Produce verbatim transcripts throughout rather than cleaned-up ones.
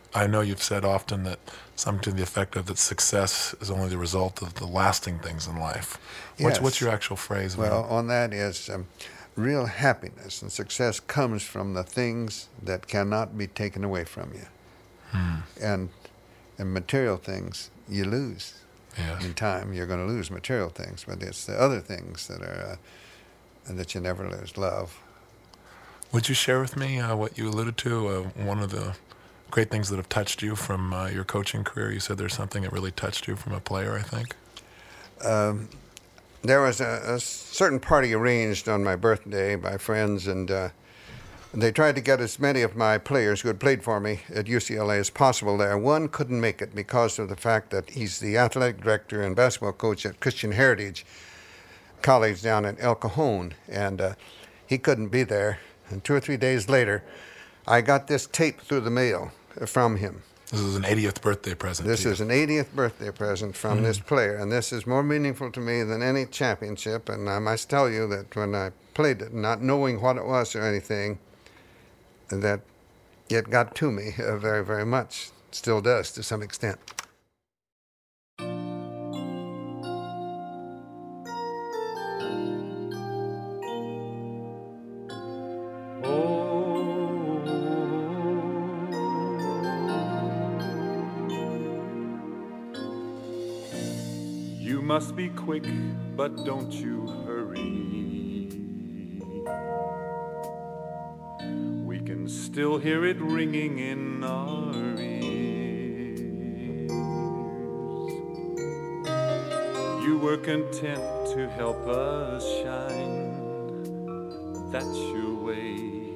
I know you've said often that something to the effect of that success is only the result of the lasting things in life. What's what's Yes. your actual phrase? Well, on that is um, real happiness and success comes from the things that cannot be taken away from you. Hmm. And, and material things you lose. Yes. In time, you're going to lose material things, but it's the other things that are uh, that you never lose. Love. Would you share with me uh, what you alluded to? Uh, one of the great things that have touched you from uh, your coaching career. You said there's something that really touched you from a player, I think. Um, there was a, a certain party arranged on my birthday by friends, and uh, they tried to get as many of my players who had played for me at U C L A as possible there. One couldn't make it because of the fact that he's the athletic director and basketball coach at Christian Heritage College down in El Cajon, and uh, he couldn't be there. And two or three days later, I got this tape through the mail from him. This is an eightieth birthday present. This to is an eightieth birthday present from Mhm. this player, and this is more meaningful to me than any championship. And I must tell you that when I played it, not knowing what it was or anything, that it got to me uh, very, very much. Still does to some extent. You must be quick, but don't you hurry. We can still hear it ringing in our ears. You were content to help us shine. That's your way.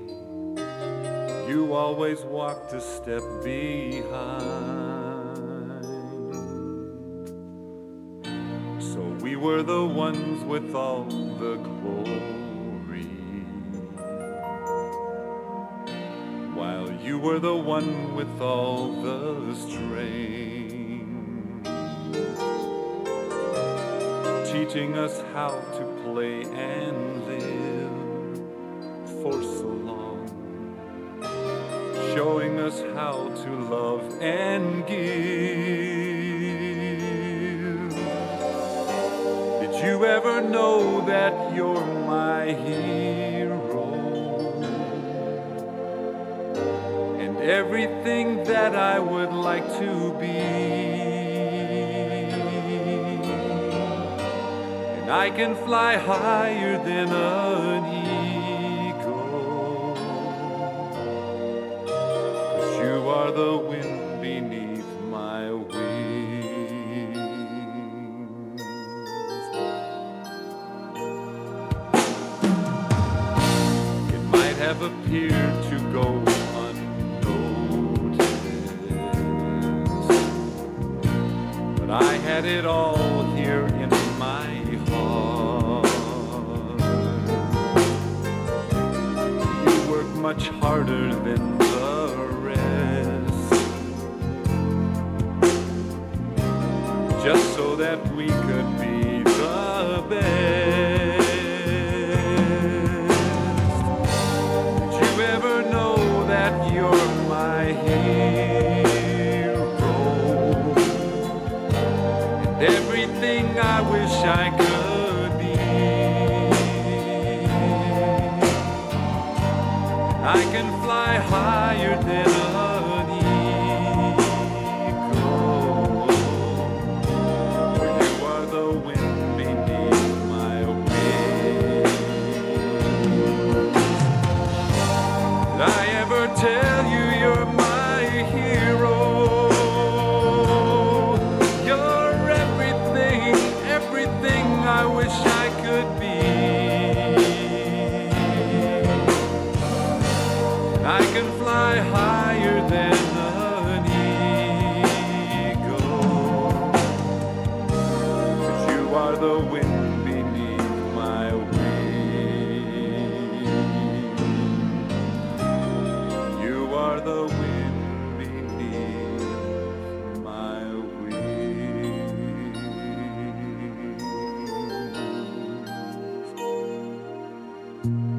You always walked a step behind. So we were the ones with all the glory, while you were the one with all the strain, teaching us how to play and live for so long, showing us how to love and give. Did you ever know that you're my hero? And everything that I would like to be. And I can fly higher than an eagle, 'cause you are the wind beneath my wings. It might have appeared to go unnoticed, but I had it all here in my heart. You work much harder than the rest, just so that we could be the best. Did you ever know that you're my hero? And everything I wish I could be. And I can fly higher than an eagle, for you are the wind beneath my wings. Did I ever tell you you're my hero? You're everything, everything I wish I could be. I can fly higher than an eagle, 'cause you are the wind beneath my wings. You are the wind beneath my wings.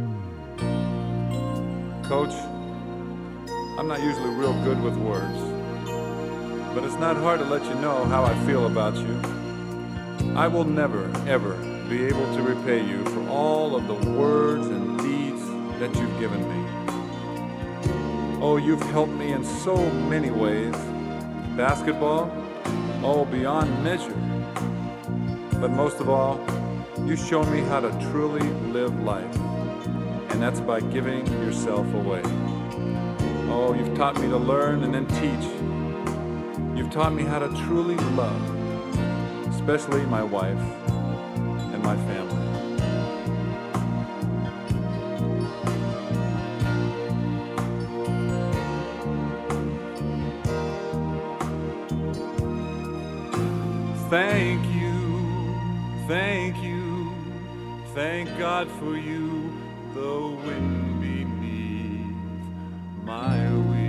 Coach, I'm not usually real good with words. but it's not hard to let you know how I feel about you. I will never, ever be able to repay you for all of the words and deeds that you've given me. Oh, you've helped me in so many ways. Basketball, oh, beyond measure. But most of all, you show me how to truly live life, and that's by giving yourself away. Oh, you've taught me to learn and then teach. You've taught me how to truly love, especially my wife and my family. Thank you, thank you, thank God for you, the wind beneath my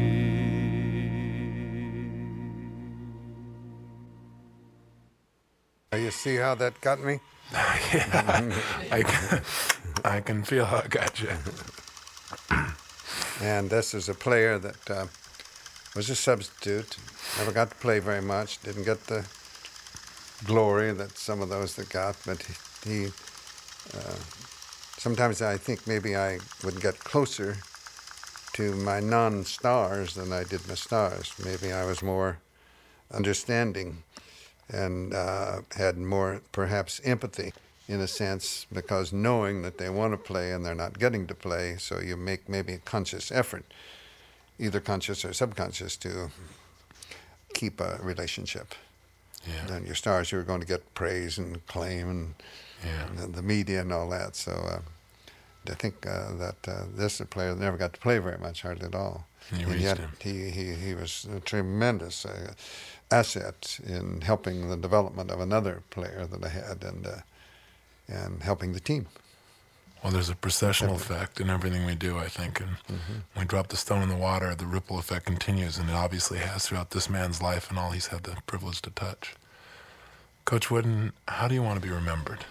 wings. You see how that got me? Yeah, I, can- I can feel how it got you. And this is a player that uh, was a substitute, never got to play very much, didn't get the glory that some of those that got, but he, he uh, sometimes I think maybe I would get closer to my non-stars than I did my stars. Maybe I was more understanding and uh, had more perhaps empathy in a sense, because knowing that they want to play and they're not getting to play, so you make maybe a conscious effort, either conscious or subconscious, to keep a relationship. Yeah. And your stars, you were going to get praise and acclaim and, Yeah. and the media and all that. So uh, I think uh, that uh, this is a player that never got to play very much, hardly at all. And you and reached yet him. He, he, he was a tremendous uh, asset in helping the development of another player that I had, and uh, and helping the team. Well, there's a processional effect in everything we do, I think. And when we drop the stone in the water, the ripple effect continues, and it obviously has throughout this man's life and all he's had the privilege to touch. Coach Wooden, how do you want to be remembered?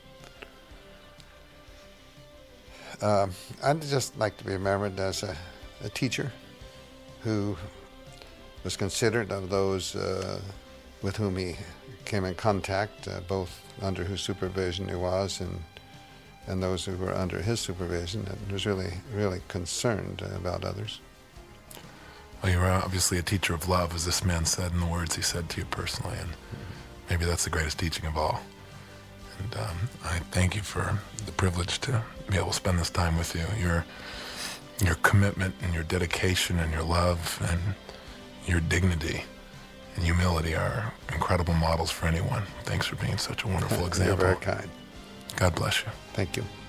Um, I'd just like to be remembered as a, a teacher who was considerate of those uh, with whom he came in contact, uh, both under whose supervision he was and and those who were under his supervision, and was really, really concerned about others. Well, you were obviously a teacher of love, as this man said in the words he said to you personally, and maybe that's the greatest teaching of all. And um, I thank you for the privilege to be able to spend this time with you. Your your commitment and your dedication and your love and your dignity and humility are incredible models for anyone. Thanks for being such a wonderful example. You're very kind. God bless you. Thank you.